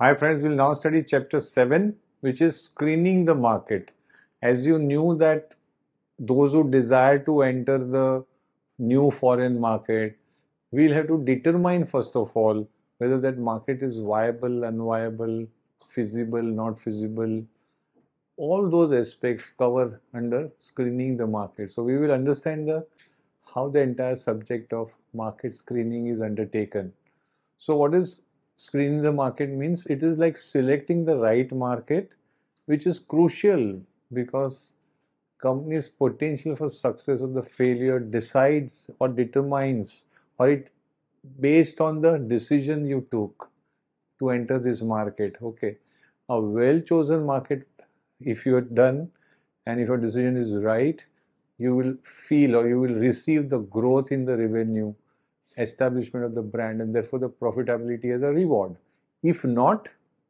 Hi friends, we'll now study chapter 7, which is screening the market. As you knew that those who desire to enter the new foreign market, we'll have to determine first of all whether that market is viable, unviable, feasible, not feasible. All those aspects cover under screening the market. So we will understand how the entire subject of market screening is undertaken. So what is screening the market means? It is like selecting the right market, which is crucial because company's potential for success or the failure decides or determines, or it based on the decision you took to enter this market. Okay, a well chosen market, if you are done and if your decision is right, you will feel or you will receive the growth in the revenue, establishment of the brand, and therefore the profitability as a reward. If not,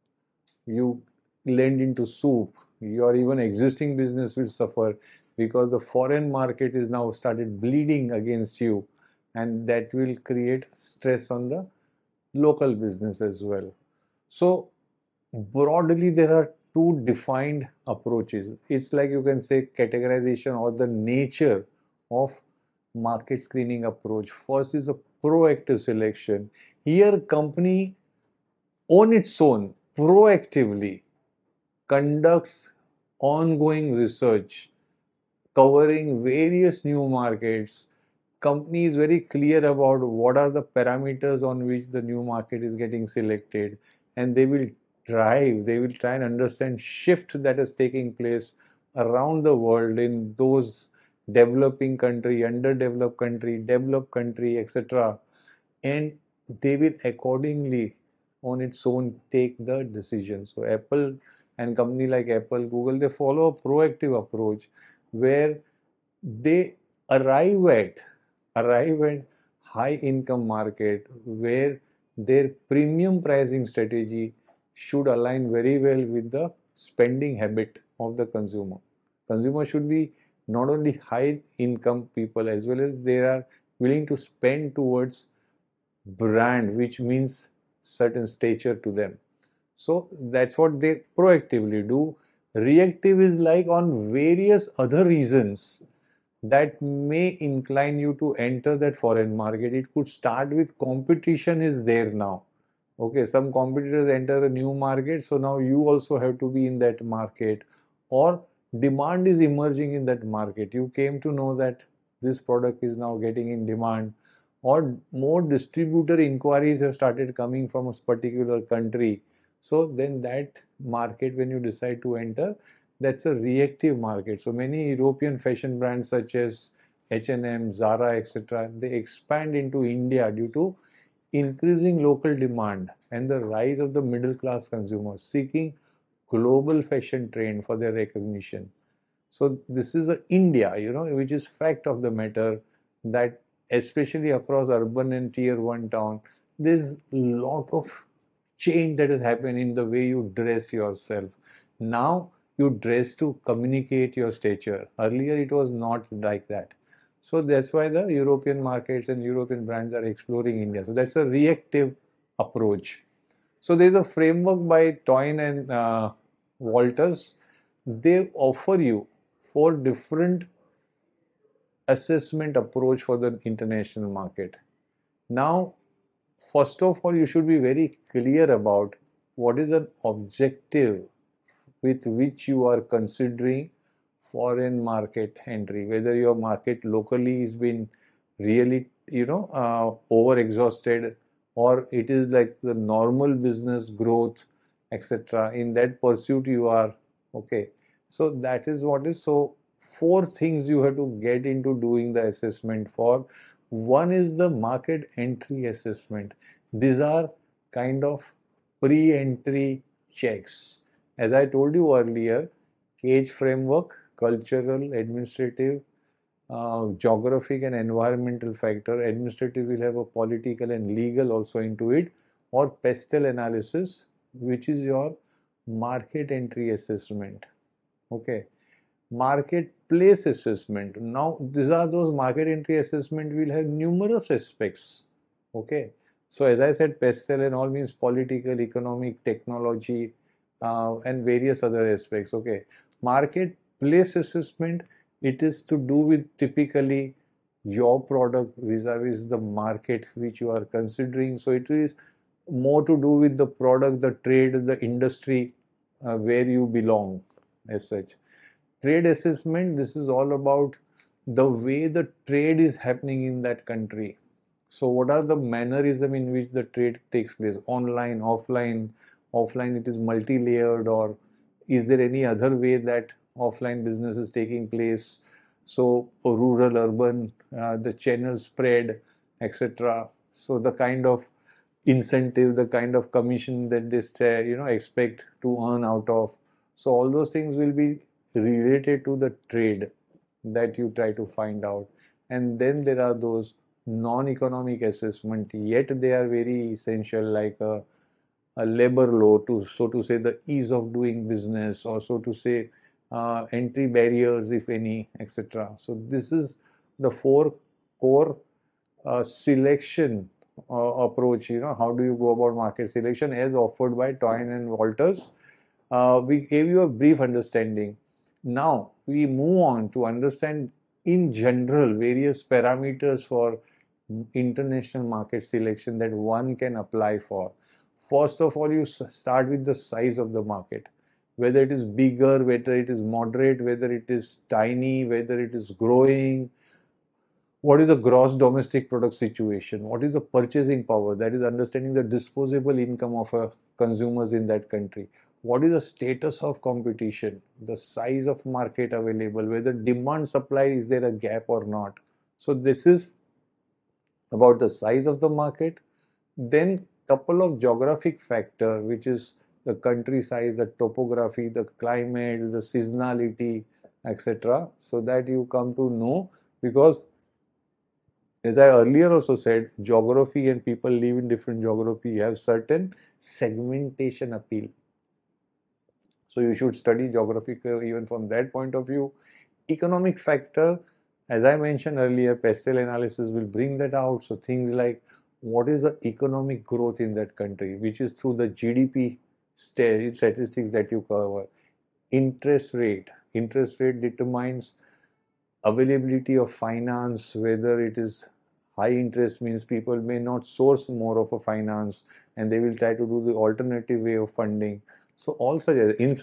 you lend into soup. Your even existing business will suffer because the foreign market is now started bleeding against you, and that will create stress on the local business as well. So broadly, there are two defined approaches. It's like you can say categorization or the nature of market screening approach. First is a proactive selection. Here, company on its own proactively conducts ongoing research covering various new markets. Company is very clear about what are the parameters on which the new market is getting selected, and they will try and understand shift that is taking place around the world in those developing country, underdeveloped country, developed country, etc. And they will accordingly on its own take the decision. So Apple and company like Apple, Google, they follow a proactive approach where they arrive at high income market where their premium pricing strategy should align very well with the spending habit of the consumer. Consumer should be not only high income people as well as they are willing to spend towards brand, which means certain stature to them. So that's what they proactively do. Reactive is like on various other reasons that may incline you to enter that foreign market. It could start with competition is there now. Okay, some competitors enter a new market, so now you also have to be in that market, or demand is emerging in that market. You came to know that this product is now getting in demand, or more distributor inquiries have started coming from a particular country. So then that market, when you decide to enter, that's a reactive market. So many European fashion brands such as H&M, Zara, etc., they expand into India due to increasing local demand and the rise of the middle class consumers seeking global fashion trend for their recognition. So this is a India, which is fact of the matter that especially across urban and tier one town, there's a lot of change that has happened in the way you dress yourself. Now you dress to communicate your stature. Earlier it was not like that. So that's why the European markets and European brands are exploring India. So that's a reactive approach. So there's a framework by Toyn and Walters. They offer you four different assessment approach for the international market. Now, first of all, you should be very clear about what is an objective with which you are considering foreign market entry, whether your market locally has been really over exhausted, or it is like the normal business growth, etc. In that pursuit you are. Okay, so that is what is. So four things you have to get into doing the assessment for. One is the market entry assessment. These are kind of pre-entry checks. As I told you earlier, CAGE framework, cultural, administrative, geographic and environmental factor. Administrative will have a political and legal also into it, or pestle analysis, which is your market entry assessment. Okay, marketplace assessment. Now these are those market entry assessment will have numerous aspects. Okay, So as I said, PESTEL and all means political, economic, technology, and various other aspects. Okay, marketplace assessment, it is to do with typically your product vis-a-vis the market which you are considering. So it is more to do with the product, the trade, the industry where you belong as such. Trade assessment, this is all about the way the trade is happening in that country. So what are the mannerism in which the trade takes place? Online, offline, offline it is multi-layered, or is there any other way that offline business is taking place? So rural, urban, the channel spread, etc. So the kind of incentive, the kind of commission that they say, expect to earn out of. So all those things will be related to the trade that you try to find out. And then there are those non-economic assessment, yet they are very essential, like a labor law, to so to say the ease of doing business, or so to say entry barriers, if any, etc. So this is the four core selection approach. How do you go about market selection as offered by Toyn and Walters? We gave you a brief understanding. Now we move on to understand in general various parameters for international market selection that one can apply for. First of all, you start with the size of the market, whether it is bigger, whether it is moderate, whether it is tiny, whether it is growing. What is the gross domestic product situation? What is the purchasing power? That is understanding the disposable income of consumers in that country. What is the status of competition? The size of market available, whether demand supply, is there a gap or not? So this is about the size of the market. Then couple of geographic factor, which is the country size, the topography, the climate, the seasonality, etc. So that you come to know, because as I earlier also said, geography and people live in different geography have certain segmentation appeal. So you should study geography even from that point of view. Economic factor, as I mentioned earlier, PESTEL analysis will bring that out. So things like what is the economic growth in that country, which is through the GDP statistics that you cover. Interest rate determines availability of finance, whether it is high interest means people may not source more of a finance and they will try to do the alternative way of funding. So also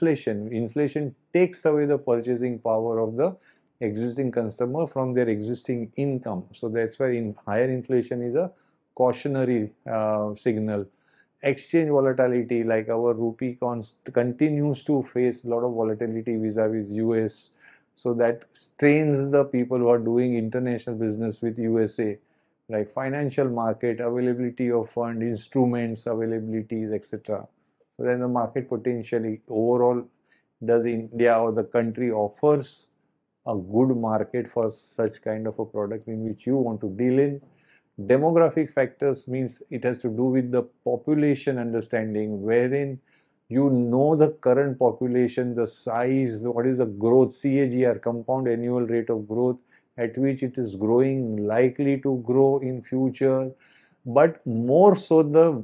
inflation takes away the purchasing power of the existing consumer from their existing income. So that's why higher inflation is a cautionary signal. Exchange volatility, like our rupee continues to face a lot of volatility vis-a-vis US. So that strains the people who are doing international business with USA, like financial market, availability of fund, instruments, availabilities, etc. So then the market potentially overall, does India or the country offers a good market for such kind of a product in which you want to deal in. Demographic factors means it has to do with the population understanding, wherein you know the current population, the size, what is the growth, CAGR, compound annual rate of growth, at which it is growing, likely to grow in future, but more so the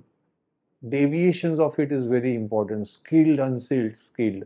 deviations of it is very important. Skilled, unskilled.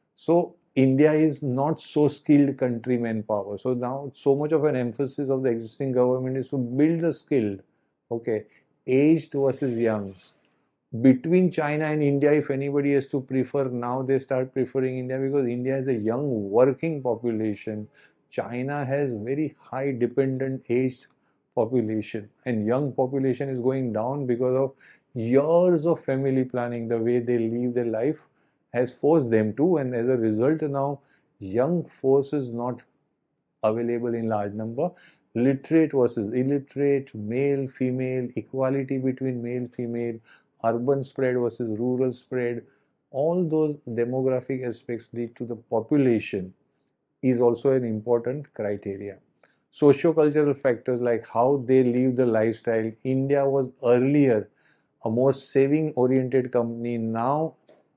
So India is not so skilled country manpower. So now so much of an emphasis of the existing government is to build the skilled. Okay, aged versus youngs. Between China and India, if anybody has to prefer, now they start preferring India because India has a young working population. China has very high dependent aged population, and young population is going down because of years of family planning. The way they live their life has forced them to, and as a result now young force is not available in large number. Literate versus illiterate, male female, equality between male female, urban spread versus rural spread, all those demographic aspects lead to the population is also an important criteria. Socio-cultural factors like how they live the lifestyle. India was earlier a more saving oriented company. Now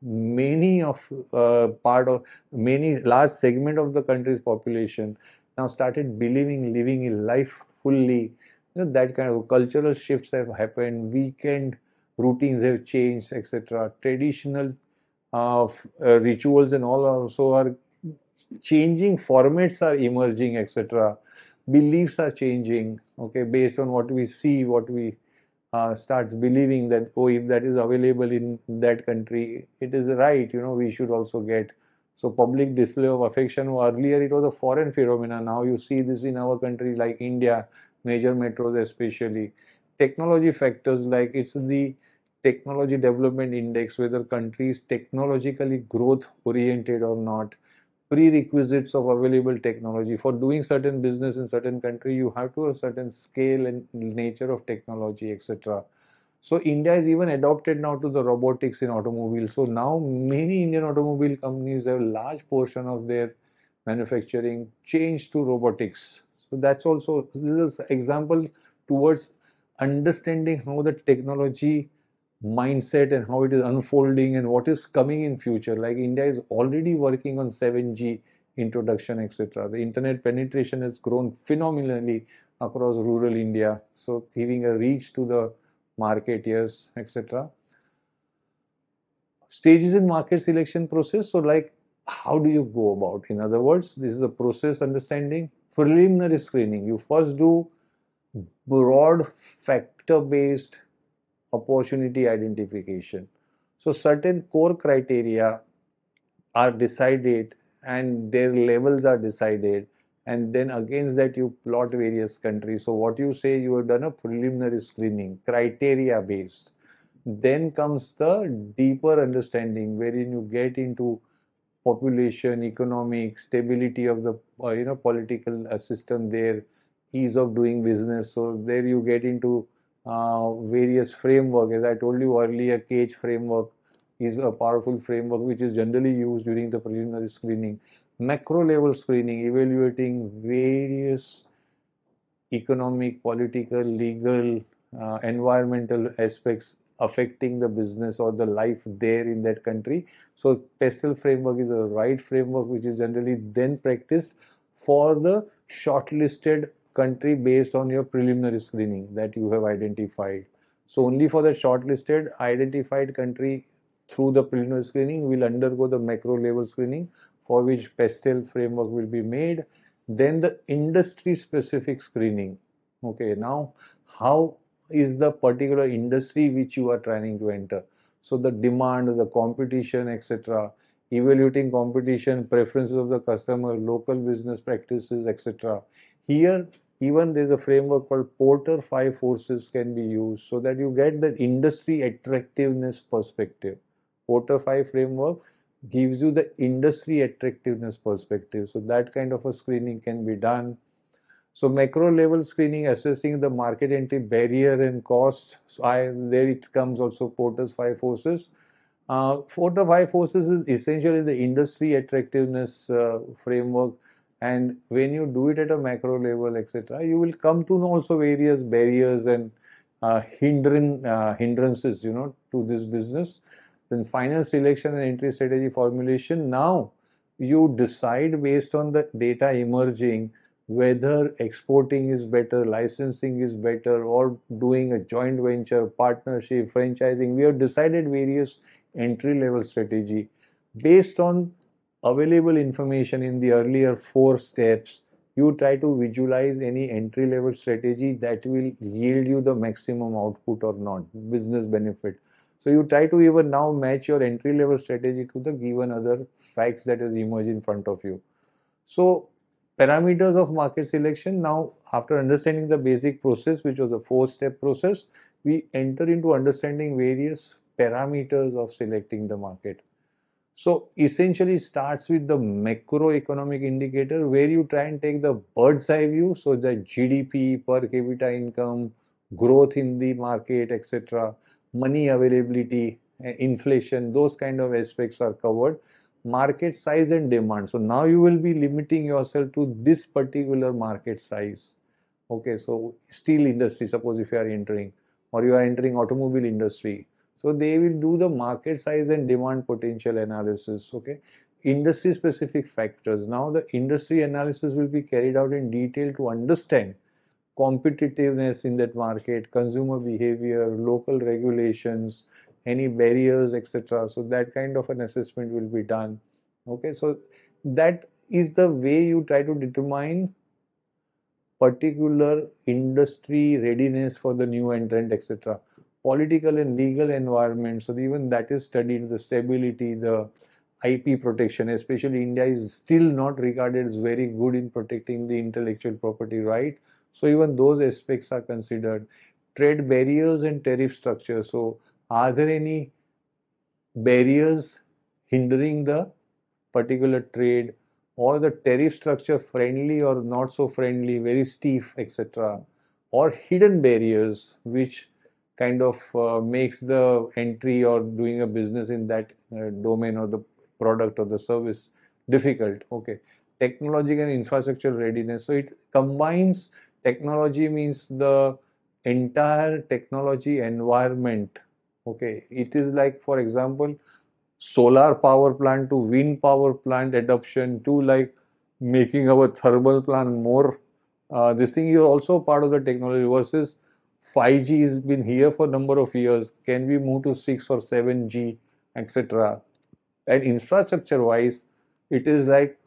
many of part of many large segment of the country's population now started believing living in life fully. that kind of cultural shifts have happened, weekend routines have changed, etc. Traditional rituals and all also are changing, formats are emerging, etc. Beliefs are changing, okay, based on what we see, what we starts believing that, oh, if that is available in that country, it is right, we should also get. So public display of affection, earlier it was a foreign phenomena. Now you see this in our country like India, major metros especially. Technology factors, like it's the technology development index, whether countries technologically growth oriented or not, prerequisites of available technology. For doing certain business in certain country, you have to have certain scale and nature of technology, etc. So India is even adopted now to the robotics in automobiles. So now many Indian automobile companies have large portion of their manufacturing changed to robotics. So that's also, this is example towards understanding how the technology mindset and how it is unfolding and what is coming in future. Like India is already working on 7G introduction, etc. The internet penetration has grown phenomenally across rural India, so giving a reach to the marketeers, etc. Stages in market selection process. So like, how do you go about? In other words, this is a process understanding. Preliminary screening, you first do broad factor based opportunity identification. So certain core criteria are decided and their levels are decided, and then against that you plot various countries. So what you say, you have done a preliminary screening, criteria based. Then comes the deeper understanding wherein you get into population, economic stability of the political system there, ease of doing business. So there you get into various framework. As I told you earlier, cage framework is a powerful framework which is generally used during the preliminary screening. Macro level screening, evaluating various economic, political, legal, environmental aspects affecting the business or the life there in that country. So PESTEL framework is a right framework which is generally then practiced for the shortlisted country based on your preliminary screening that you have identified. So only for the shortlisted identified country through the preliminary screening will undergo the macro level screening, for which PESTEL framework will be made. Then the industry specific screening. Okay, now how is the particular industry which you are trying to enter? So the demand, the competition, etc. Evaluating competition, preferences of the customer, local business practices, etc. Here even there's a framework called Porter 5 forces can be used, so that you get the industry attractiveness perspective. Porter 5 framework gives you the industry attractiveness perspective. So that kind of a screening can be done. So macro level screening, assessing the market entry barrier and cost. So there it comes also Porter's 5 forces. Porter 5 forces is essentially the industry attractiveness framework. And when you do it at a macro level, etc., you will come to know also various barriers and hindrances, to this business. Then final selection and entry strategy formulation. Now you decide based on the data emerging whether exporting is better, licensing is better, or doing a joint venture, partnership, franchising. We have decided various entry level strategy based on available information in the earlier 4 steps. You try to visualize any entry level strategy that will yield you the maximum output or not, business benefit. So you try to even now match your entry level strategy to the given other facts that has emerged in front of you. So parameters of market selection. Now after understanding the basic process, which was a 4-step process, we enter into understanding various parameters of selecting the market. So essentially starts with the macroeconomic indicator, where you try and take the bird's eye view. So the GDP, per capita income, growth in the market, etc., money availability, inflation, those kind of aspects are covered. Market size and demand. So now you will be limiting yourself to this particular market size. Okay, so steel industry, suppose if you are entering, or you are entering automobile industry, so they will do the market size and demand potential analysis. Okay, industry specific factors. Now the industry analysis will be carried out in detail to understand competitiveness in that market, consumer behavior, local regulations, any barriers, etc. So that kind of an assessment will be done. Okay, so that is the way you try to determine particular industry readiness for the new entrant, etc. Political and legal environment, so even that is studied, the stability, the IP protection, especially India is still not regarded as very good in protecting the intellectual property right. So even those aspects are considered. Trade barriers and tariff structure. So are there any barriers hindering the particular trade, or the tariff structure friendly or not so friendly, very stiff, etc., or hidden barriers which kind of makes the entry or doing a business in that domain or the product or the service difficult. Okay, technology and infrastructure readiness. So it combines, technology means the entire technology environment. Okay, it is like, for example, solar power plant to wind power plant adoption to like making our thermal plant more. This thing is also part of the technology versus 5G has been here for a number of years. Can we move to 6 or 7G, etc.? And infrastructure wise, it is like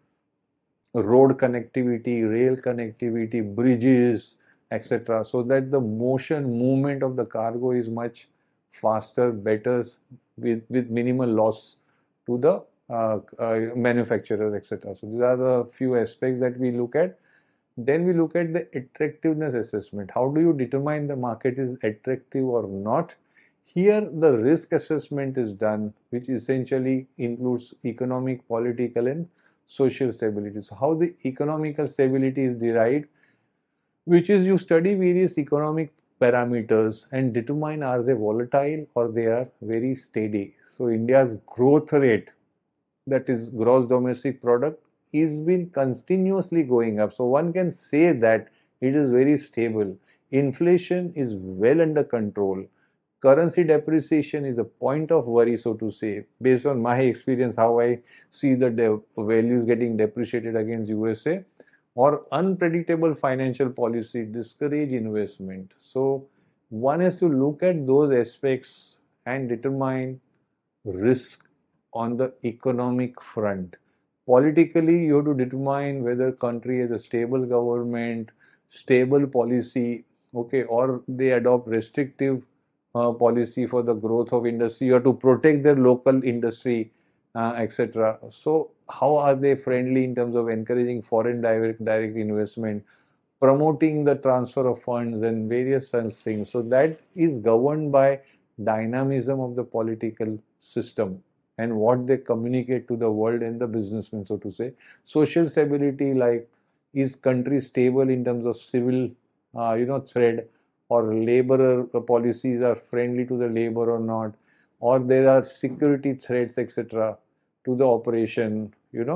road connectivity, rail connectivity, bridges, etc. So that the motion movement of the cargo is much faster, better, with minimal loss to the manufacturer, etc. So these are the few aspects that we look at. Then we look at the attractiveness assessment. How do you determine the market is attractive or not? Here, the risk assessment is done, which essentially includes economic, political, and social stability. So, how the economical stability is derived, which is you study various economic parameters and determine are they volatile or they are very steady. So, India's growth rate, that is gross domestic product, is been continuously going up. So one can say that it is very stable. Inflation is well under control. Currency depreciation is a point of worry, so to say, based on my experience, how I see the values getting depreciated against USA, or unpredictable financial policy discourage investment. So one has to look at those aspects and determine risk on the economic front. Politically, you have to determine whether country has a stable government, stable policy, okay, or they adopt restrictive policy for the growth of industry. You have to protect their local industry, etc. So, how are they friendly in terms of encouraging foreign direct investment, promoting the transfer of funds and various such things? So that is governed by dynamism of the political system and what they communicate to the world and the businessmen, so to say. Social stability, like, is country stable in terms of civil, thread, or labor policies are friendly to the labor or not, or there are security threats, etc., to the operation.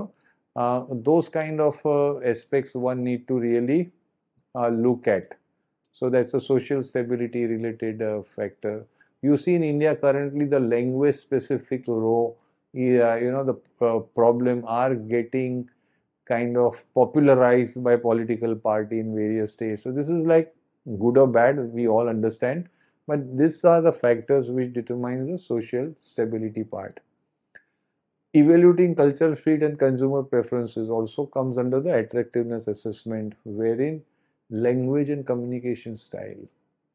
Those kind of aspects one need to really look at. So that's a social stability related factor. You see in India currently the language specific row, the problem are getting kind of popularized by political party in various states. So this is like good or bad, we all understand. But these are the factors which determine the social stability part. Evaluating cultural fit and consumer preferences also comes under the attractiveness assessment, wherein language and communication style.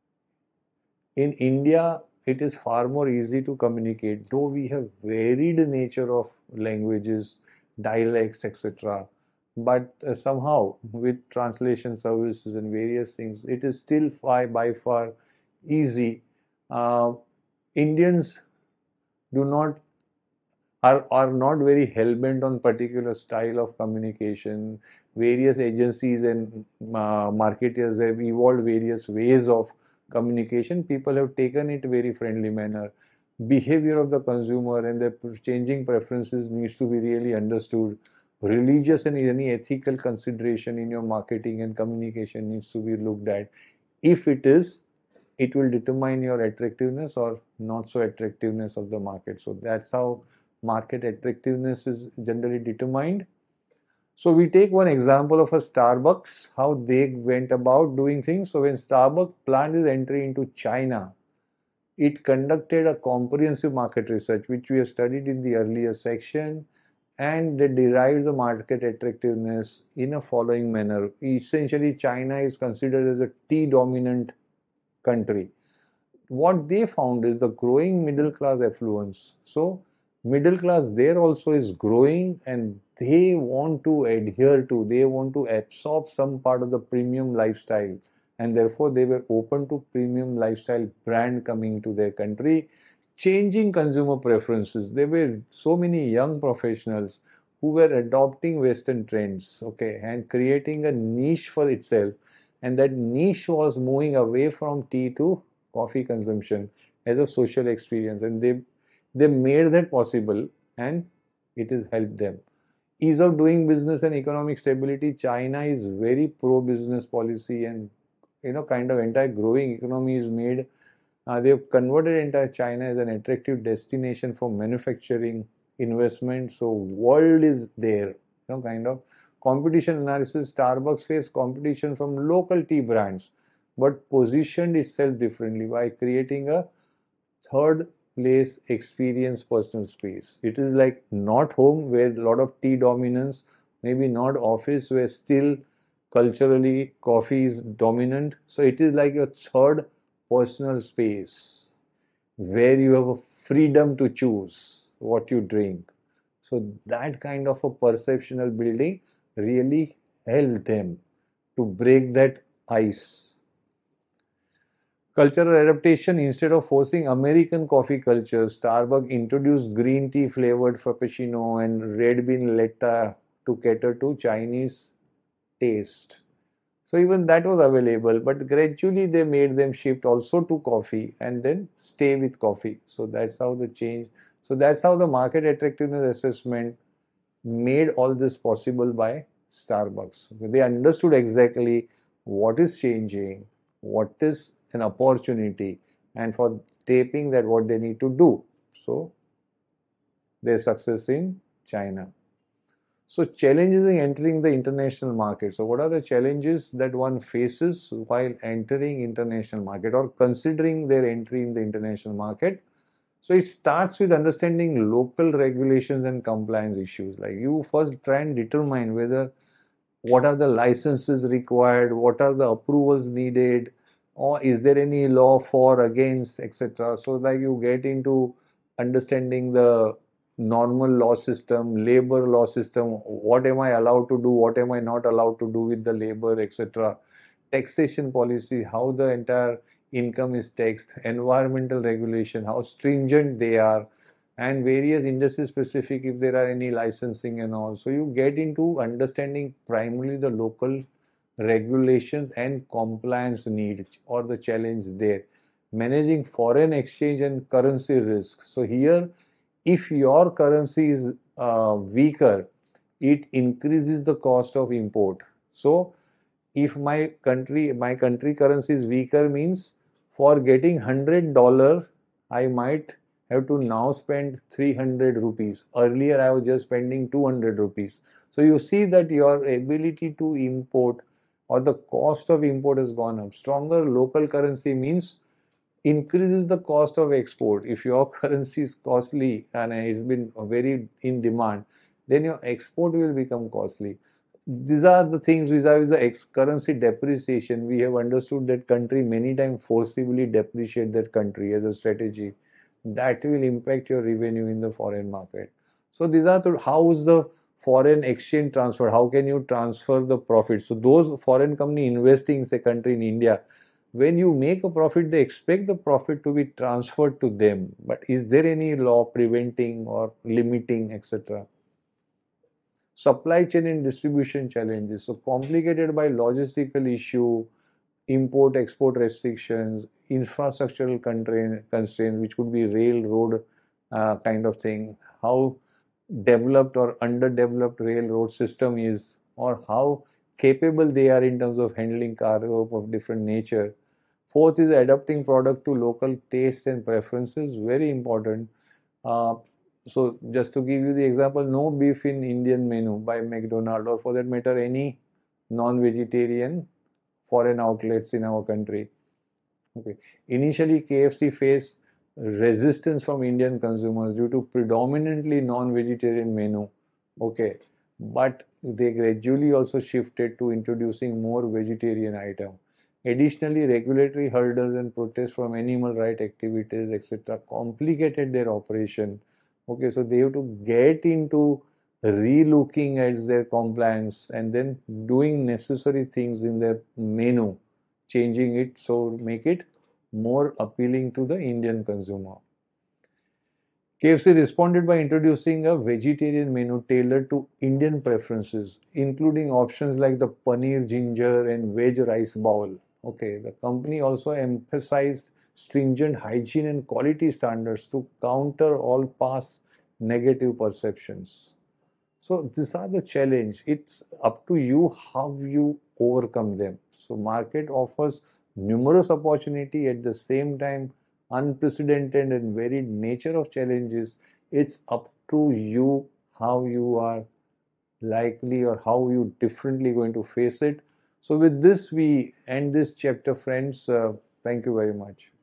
In India, it is far more easy to communicate, though we have varied nature of languages, dialects, etc. But somehow, with translation services and various things, it is still by far easy. Uh, Indians do not are not very hell-bent on particular style of communication. Various agencies and marketers have evolved various ways of communication. People have taken it very friendly manner. Behavior of the consumer and their changing preferences needs to be really understood. Religious and any ethical consideration in your marketing and communication needs to be looked at. If it is, it will determine your attractiveness or not so attractiveness of the market. So that's how market attractiveness is generally determined. So we take one example of a Starbucks, how they went about doing things. So when Starbucks planned its entry into China, it conducted a comprehensive market research, which we have studied in the earlier section, and they derived the market attractiveness in a following manner. Essentially, China is considered as a tea dominant country. What they found is the growing middle class affluence. So, middle class there also is growing, and they want to adhere to, they want to absorb some part of the premium lifestyle, and therefore they were open to premium lifestyle brand coming to their country, changing consumer preferences. There were so many young professionals who were adopting Western trends, okay, and creating a niche for itself. And that niche was moving away from tea to coffee consumption as a social experience, and they made that possible, and it has helped them. Ease of doing business and economic stability. China is very pro business policy, and kind of entire growing economy is made. They've converted entire China as an attractive destination for manufacturing investment. So world is there, kind of competition analysis. Starbucks faced competition from local tea brands, but positioned itself differently by creating a third place experience personal space. It is like not home where a lot of tea dominance, maybe not office where still culturally coffee is dominant. So it is like your third personal space where you have a freedom to choose what you drink. So that kind of a perceptional building really helped them to break that ice. Cultural adaptation. Instead of forcing American coffee culture, Starbucks introduced green tea flavored frappuccino and red bean latte to cater to Chinese taste. So even that was available, but gradually they made them shift also to coffee and then stay with coffee. So that's how the change. So that's how the market attractiveness assessment made all this possible by Starbucks. They understood exactly what is changing, what is an opportunity, and for taping that what they need to do. So their success in China. So challenges in entering the international market. So what are the challenges that one faces while entering international market or considering their entry in the international market? So it starts with understanding local regulations and compliance issues. Like you first try and determine whether what are the licenses required, what are the approvals needed, or is there any law for, against, etc. So like you get into understanding the normal law system, labor law system, what am I allowed to do, what am I not allowed to do with the labor, etc. Taxation policy, how the entire income is taxed, environmental regulation, how stringent they are, and various industry specific if there are any licensing and all. So you get into understanding primarily the local regulations and compliance needs or the challenge there. Managing foreign exchange and currency risk. So here, if your currency is weaker, it increases the cost of import. So if my country currency is weaker, means for getting $100 I might have to now spend 300 rupees. Earlier I was just spending 200 rupees. So you see that your ability to import or the cost of import has gone up. Stronger local currency means increases the cost of export. If your currency is costly and it's been very in demand, then your export will become costly. These are the things vis-a-vis the currency depreciation. We have understood that country many times forcibly depreciate that country as a strategy. That will impact your revenue in the foreign market. So these are the how is the foreign exchange transfer? How can you transfer the profit? So those foreign company investing, say country in India, when you make a profit, they expect the profit to be transferred to them. But is there any law preventing or limiting, etc.? Supply chain and distribution challenges. So complicated by logistical issue, import export restrictions, infrastructural constraints, which could be railroad kind of thing, how developed or underdeveloped railroad system is, or how capable they are in terms of handling cargo of different nature. Fourth is adapting product to local tastes and preferences, very important. uh, So just to give you the example, no beef in Indian menu by McDonald's, or for that matter any non-vegetarian foreign outlets in our country. Okay. Initially, KFC faced resistance from Indian consumers due to predominantly non-vegetarian menu. Okay. But they gradually also shifted to introducing more vegetarian items. Additionally, regulatory hurdles and protests from animal rights activities, etc., complicated their operation. Okay, so they have to get into relooking at their compliance and then doing necessary things in their menu, changing it so make it more appealing to the Indian consumer. KFC responded by introducing a vegetarian menu tailored to Indian preferences, including options like the paneer ginger and veg rice bowl. Okay, the company also emphasized stringent hygiene and quality standards to counter all past negative perceptions. So these are the challenge. It's up to you how you overcome them. So market offers numerous opportunity, at the same time unprecedented and varied nature of challenges. It's up to you how you are likely or how you differently going to face it. So with this we end this chapter, friends. Thank you very much.